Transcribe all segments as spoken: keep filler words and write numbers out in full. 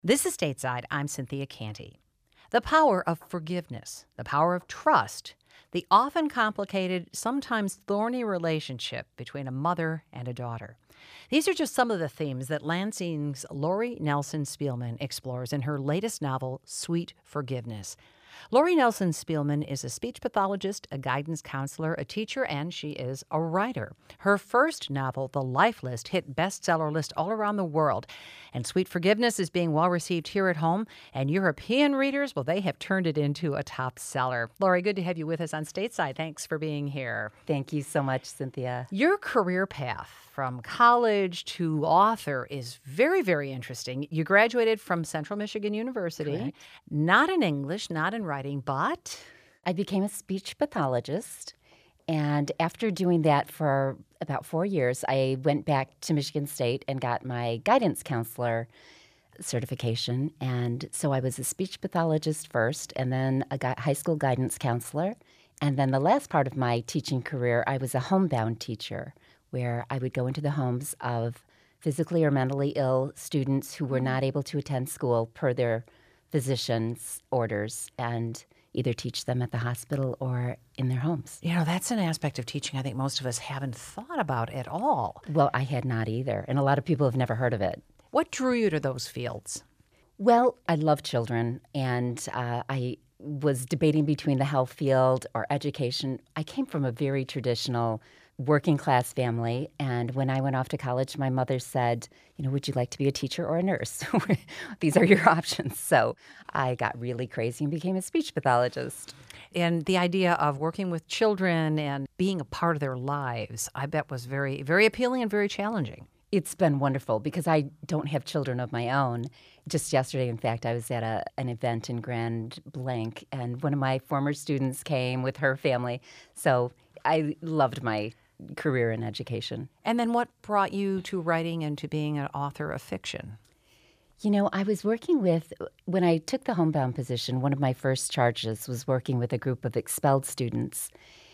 This is Stateside. I'm Cynthia Canty. The power of forgiveness, the power of trust, the often complicated, sometimes thorny relationship between a mother and a daughter. These are just some of the themes that Lansing's Lori Nelson Spielman explores in her latest novel, Sweet Forgiveness. Lori Nelson Spielman is a speech pathologist, a guidance counselor, a teacher, and she is a writer. Her first novel, The Life List, hit bestseller list all around the world. And Sweet Forgiveness is being well received here at home. And European readers, well, they have turned it into a top seller. Lori, good to have you with us on Stateside. Thanks for being here. Thank you so much, Cynthia. Your career path from college to author is very, very interesting. You graduated from Central Michigan University, Correct. Not in English, not in writing, but I became a speech pathologist, and after doing that for about four years, I went back to Michigan State and got my guidance counselor certification. And so I was a speech pathologist first, and then a gui- high school guidance counselor. And then the last part of my teaching career, I was a homebound teacher, where I would go into the homes of physically or mentally ill students who were not able to attend school per their physician's orders, and either teach them at the hospital or in their homes. you know, that's an aspect of teaching I think most of us haven't thought about at all. Well, I had not either, and a lot of people have never heard of it. What drew you to those fields? Well, I love children, and uh, I was debating between the health field or education. I came from a very traditional working class family, and when I went off to college, my mother said, you know, would you like to be a teacher or a nurse? These are your options. So I got really crazy and became a speech pathologist. And the idea of working with children and being a part of their lives, I bet was very, very appealing and very challenging. It's been wonderful because I don't have children of my own. Just yesterday, in fact, I was at a, an event in Grand Blanc, and one of my former students came with her family. So I loved my career in education. And then what brought you to writing and to being an author of fiction? You know, I was working with, when I took the homebound position, one of my first charges was working with a group of expelled students.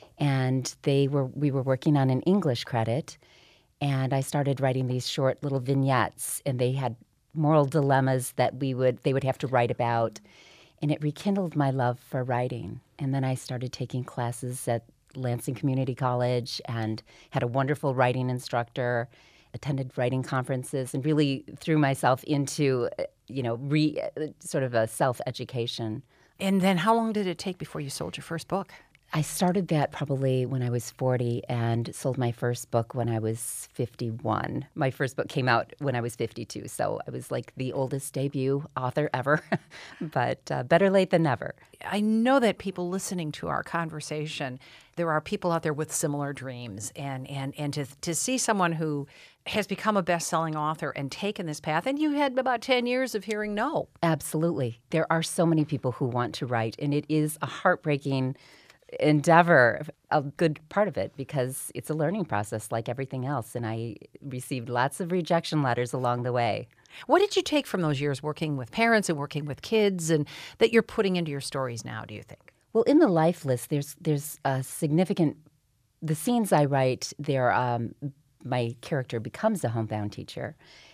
And they were we were working on an English credit, and I started writing these short little vignettes, and they had moral dilemmas that we would they would have to write about. And it rekindled my love for writing. And then I started taking classes at Lansing Community College and had a wonderful writing instructor, attended writing conferences, and really threw myself into, you know, re, sort of a self-education. And then how long did it take before you sold your first book? I started that probably when I was forty and sold my first book when I was fifty-one. My first book came out when I was fifty-two, so I was like the oldest debut author ever, but uh, better late than never. I know that people listening to our conversation, there are people out there with similar dreams. And, and, and to, to see someone who has become a best-selling author and taken this path, and you had about ten years of hearing no. Absolutely. There are so many people who want to write, and it is a heartbreaking endeavor, a good part of it, because it's a learning process like everything else. And I received lots of rejection letters along the way. What did you take from those years working with parents and working with kids and that you're putting into your stories now, do you think? Well, in the life list, there's there's a significant, the scenes I write, there, um, my character becomes a homebound teacher.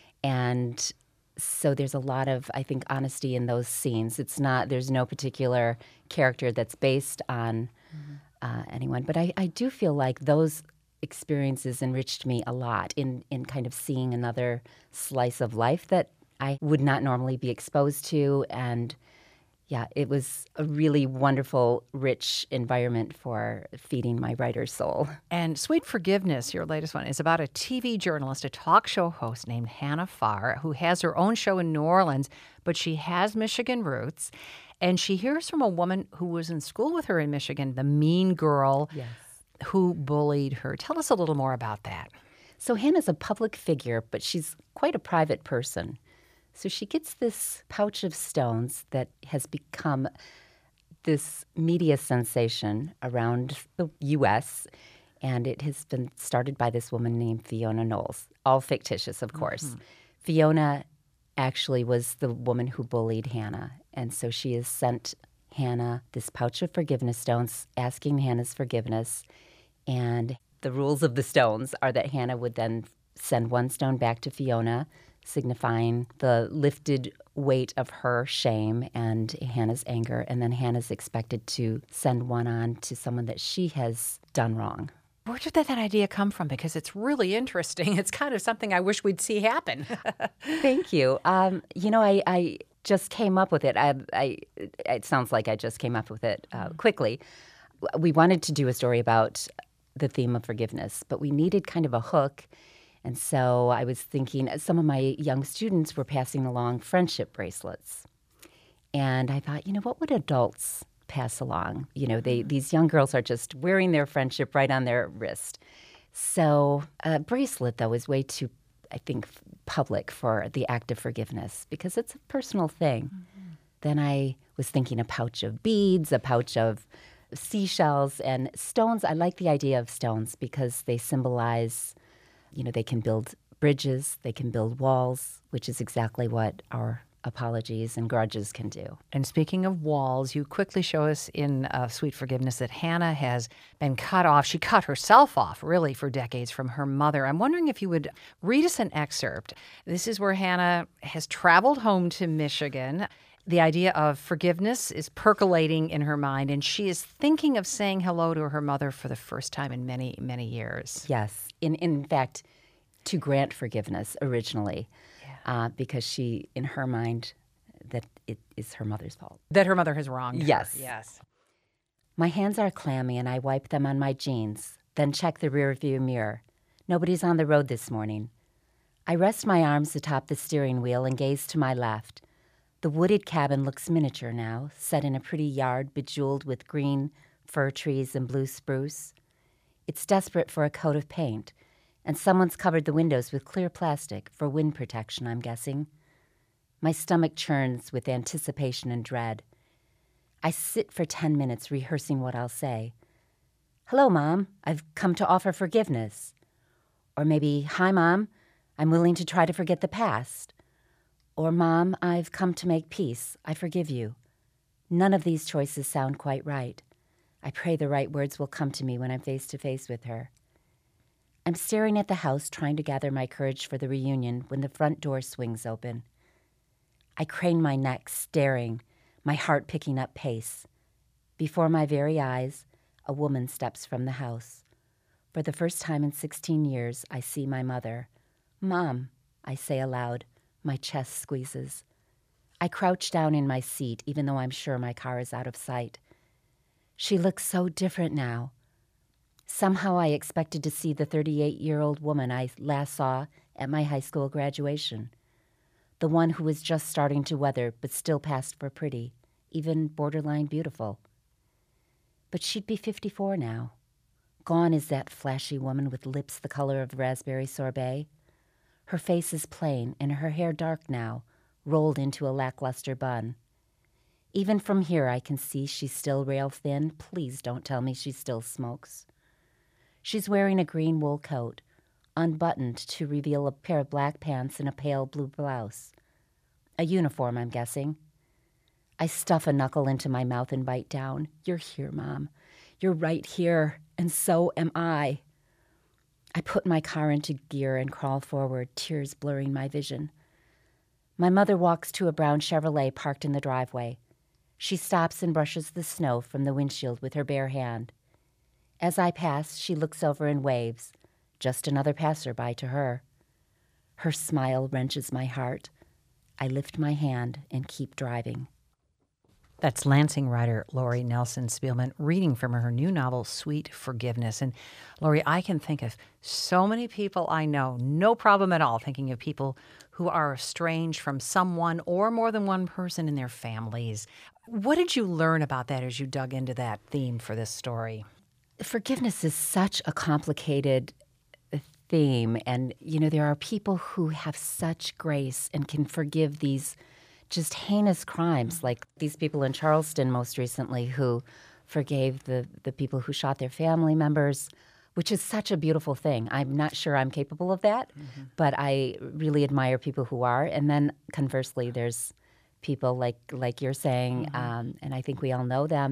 And so there's a lot of, I think, honesty in those scenes. It's not, there's no particular character that's based on mm-hmm. uh, anyone. But I, I do feel like those experiences enriched me a lot in, in kind of seeing another slice of life that I would not normally be exposed to. And yeah, it was a really wonderful, rich environment for feeding my writer's soul. And Sweet Forgiveness, your latest one, is about a T V journalist, a talk show host named Hannah Farr, who has her own show in New Orleans, but she has Michigan roots. And she hears from a woman who was in school with her in Michigan, the mean girl Yes. who bullied her. Tell us a little more about that. So Hannah's a public figure, but she's quite a private person. So she gets this pouch of stones that has become this media sensation around the U S, and it has been started by this woman named Fiona Knowles, all fictitious, of course. Mm-hmm. Fiona actually was the woman who bullied Hannah, and so she has sent Hannah this pouch of forgiveness stones, asking Hannah's forgiveness, and the rules of the stones are that Hannah would then send one stone back to Fiona, signifying the lifted weight of her shame and Hannah's anger. And then Hannah's expected to send one on to someone that she has done wrong. Where did that, that idea come from? Because it's really interesting. It's kind of something I wish we'd see happen. Thank you. Um, you know, I, I just came up with it. I, I, it sounds like I just came up with it uh, quickly. We wanted to do a story about the theme of forgiveness, but we needed kind of a hook. And so I was thinking, some of my young students were passing along friendship bracelets. And I thought, you know, what would adults pass along? You know, they these young girls are just wearing their friendship right on their wrist. So a bracelet, though, is way too, I think, public for the act of forgiveness because it's a personal thing. Mm-hmm. Then I was thinking a pouch of beads, a pouch of seashells, and stones. I like the idea of stones because they symbolize, you know, they can build bridges, they can build walls, which is exactly what our apologies and grudges can do. And speaking of walls, you quickly show us in uh, Sweet Forgiveness that Hannah has been cut off. She cut herself off, really, for decades from her mother. I'm wondering if you would read us an excerpt. This is where Hannah has traveled home to Michigan. The idea of forgiveness is percolating in her mind, and she is thinking of saying hello to her mother for the first time in many, many years. Yes. In, in fact, to grant forgiveness originally. Uh, because she, in her mind, that it is her mother's fault. That her mother has wronged her. Yes. Yes. My hands are clammy and I wipe them on my jeans, then check the rearview mirror. Nobody's on the road this morning. I rest my arms atop the steering wheel and gaze to my left. The wooded cabin looks miniature now, set in a pretty yard bejeweled with green fir trees and blue spruce. It's desperate for a coat of paint. And someone's covered the windows with clear plastic for wind protection, I'm guessing. My stomach churns with anticipation and dread. I sit for ten minutes rehearsing what I'll say. Hello, Mom. I've come to offer forgiveness. Or maybe, hi, Mom. I'm willing to try to forget the past. Or, Mom, I've come to make peace. I forgive you. None of these choices sound quite right. I pray the right words will come to me when I'm face to face with her. I'm staring at the house, trying to gather my courage for the reunion when the front door swings open. I crane my neck, staring, my heart picking up pace. Before my very eyes, a woman steps from the house. For the first time in sixteen years, I see my mother. Mom, I say aloud, my chest squeezes. I crouch down in my seat, even though I'm sure my car is out of sight. She looks so different now. Somehow I expected to see the thirty-eight-year-old woman I last saw at my high school graduation, the one who was just starting to weather but still passed for pretty, even borderline beautiful. But she'd be fifty-four now. Gone is that flashy woman with lips the color of raspberry sorbet. Her face is plain and her hair dark now, rolled into a lackluster bun. Even from here I can see she's still rail-thin. Please don't tell me she still smokes. She's wearing a green wool coat, unbuttoned to reveal a pair of black pants and a pale blue blouse. A uniform, I'm guessing. I stuff a knuckle into my mouth and bite down. You're here, Mom. You're right here, and so am I. I put my car into gear and crawl forward, tears blurring my vision. My mother walks to a brown Chevrolet parked in the driveway. She stops and brushes the snow from the windshield with her bare hand. As I pass, she looks over and waves, just another passerby to her. Her smile wrenches my heart. I lift my hand and keep driving. That's Lansing writer Lori Nelson Spielman reading from her new novel, Sweet Forgiveness. And Lori, I can think of so many people I know, no problem at all, thinking of people who are estranged from someone or more than one person in their families. What did you learn about that as you dug into that theme for this story? Forgiveness is such a complicated theme. And, you know, there are people who have such grace and can forgive these just heinous crimes, like these people in Charleston most recently who forgave the, the people who shot their family members, which is such a beautiful thing. I'm not sure I'm capable of that, mm-hmm. but I really admire people who are. And then conversely, there's people like like you're saying, mm-hmm. um, and I think we all know them,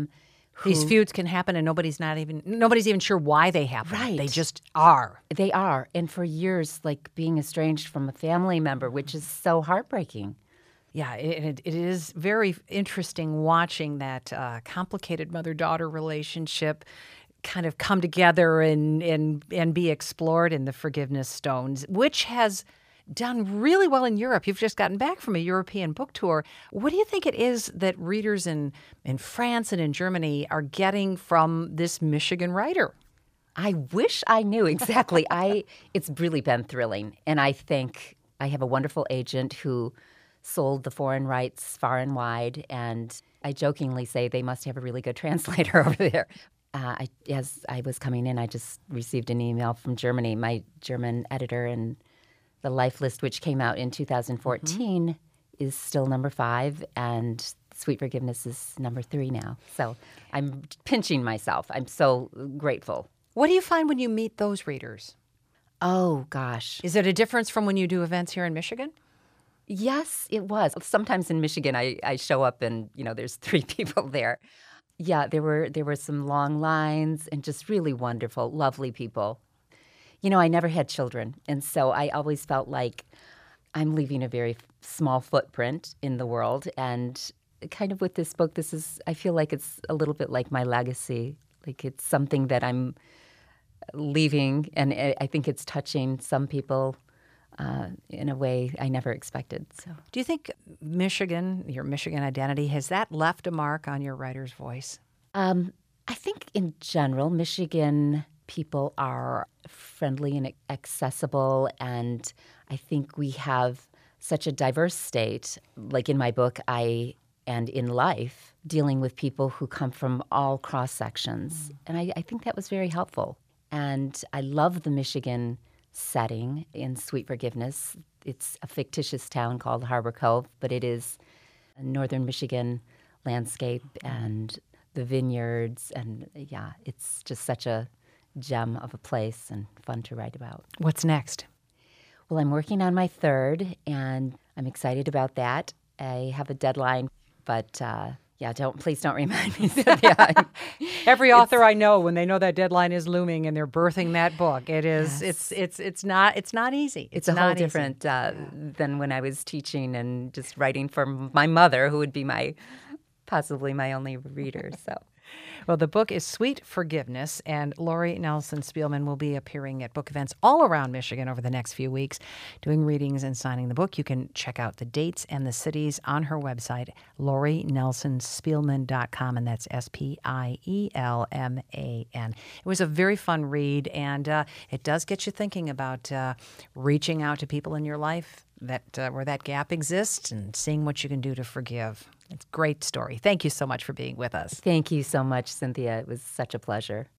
These feuds can happen and nobody's not even nobody's even sure why they happen. Right. They just are. They are. And for years, like being estranged from a family member, which is so heartbreaking. Yeah, it, it is very interesting watching that uh, complicated mother-daughter relationship kind of come together and, and, and be explored in the Forgiveness Stones, which has done really well in Europe. You've just gotten back from a European book tour. What do you think it is that readers in, in France and in Germany are getting from this Michigan writer? I wish I knew exactly. I it's really been thrilling. And I think I have a wonderful agent who sold the foreign rights far and wide. And I jokingly say they must have a really good translator over there. Uh, I, as I was coming in, I just received an email from Germany. My German editor and the Life List, which came out in two thousand fourteen, mm-hmm. is still number five, and Sweet Forgiveness is number three now. So I'm pinching myself. I'm so grateful. What do you find when you meet those readers? Oh, gosh. Is it a difference from when you do events here in Michigan? Yes, it was. Sometimes in Michigan, I, I show up and, you know, there's three people there. Yeah, there were there were some long lines and just really wonderful, lovely people. You know, I never had children, and so I always felt like I'm leaving a very small footprint in the world. And kind of with this book, this is, I feel like it's a little bit like my legacy. Like it's something that I'm leaving, and I think it's touching some people uh, in a way I never expected. So, do you think Michigan, your Michigan identity, has that left a mark on your writer's voice? Um, I think in general, Michigan people are friendly and accessible, and I think we have such a diverse state. Like in my book, I and in life, dealing with people who come from all cross sections, mm. and I, I think that was very helpful. And I love the Michigan setting in Sweet Forgiveness. It's a fictitious town called Harbor Cove, but it is a northern Michigan landscape and the vineyards, and yeah, it's just such a gem of a place and fun to write about. What's next? Well, I'm working on my third, and I'm excited about that. I have a deadline, but uh, yeah, don't please don't remind me. Yeah, every author I know, when they know that deadline is looming and they're birthing that book, it is yes. it's it's it's not it's not easy. It's, it's a not whole different uh, than when I was teaching and just writing for my mother, who would be my possibly my only reader. So. Well, the book is Sweet Forgiveness, and Lori Nelson Spielman will be appearing at book events all around Michigan over the next few weeks, doing readings and signing the book. You can check out the dates and the cities on her website, lori nelson spielman dot com, and that's S P I E L M A N. It was a very fun read, and uh, it does get you thinking about uh, reaching out to people in your life that uh, where that gap exists and seeing what you can do to forgive. It's a great story. Thank you so much for being with us. Thank you so much, Cynthia. It was such a pleasure.